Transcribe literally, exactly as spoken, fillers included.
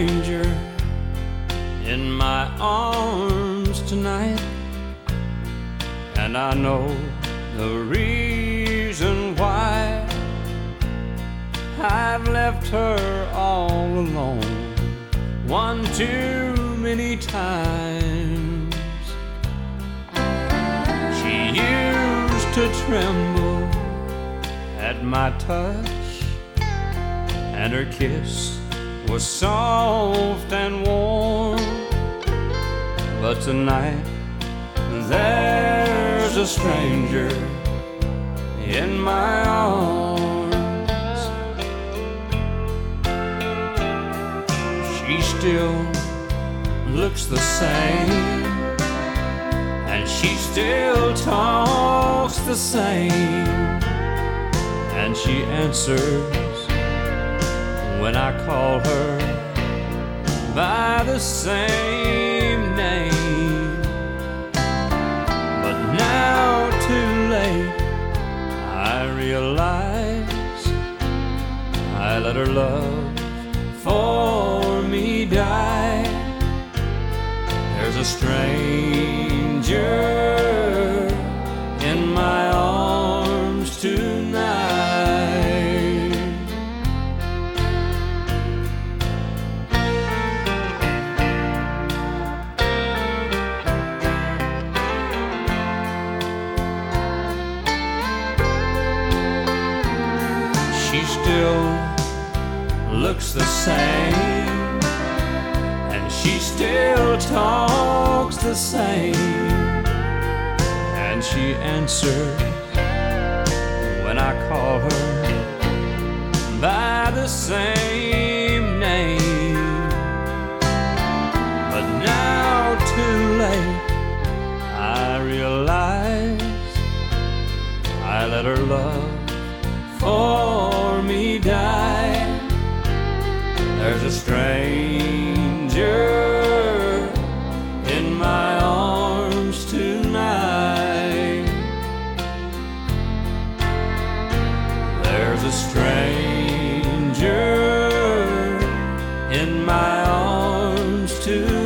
stranger in my arms tonight, and I know the reason why. I've left her all alone one too many times. She used to tremble at my touch, and her kiss was soft and warm. But tonight there's a stranger in my arms. She still looks the same, and she still talks the same, and she answers when I call her by the same name. But now too late, I realize I let her love for me die. There's a stranger in my arms tonight. She still looks the same, and she still talks the same, and she answers when I call her by the same name. But now too late, I realize I let her love for me die. There's a stranger in my arms tonight. There's a stranger in my arms tonight.